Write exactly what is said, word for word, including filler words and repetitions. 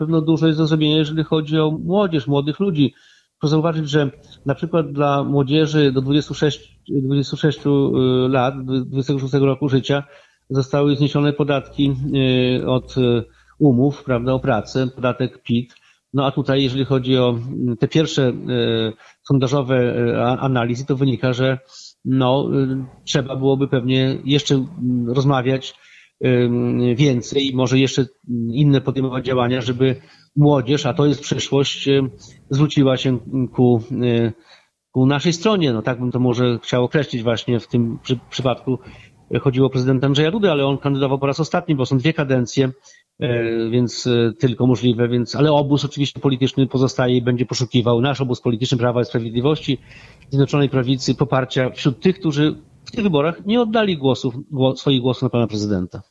pewno dużo jest do zrobienia, jeżeli chodzi o młodzież, młodych ludzi. Proszę zauważyć, że na przykład dla młodzieży do dwudziestu sześciu lat, dwudziestego szóstego roku życia zostały zniesione podatki od umów, prawda, o pracę, podatek P I T. No a tutaj, jeżeli chodzi o te pierwsze sondażowe analizy, to wynika, że no, trzeba byłoby pewnie jeszcze rozmawiać więcej i może jeszcze inne podejmować działania, żeby młodzież, a to jest przyszłość, zwróciła się ku, ku naszej stronie. No tak bym to może chciał określić właśnie w tym przy, przypadku. Chodziło o prezydenta Andrzeja Dudę, ale on kandydował po raz ostatni, bo są dwie kadencje, więc tylko możliwe, więc, ale obóz oczywiście polityczny pozostaje i będzie poszukiwał, nasz obóz polityczny Prawa i Sprawiedliwości, Zjednoczonej Prawicy, poparcia wśród tych, którzy w tych wyborach nie oddali głosów, głos, swoich głosów na pana prezydenta.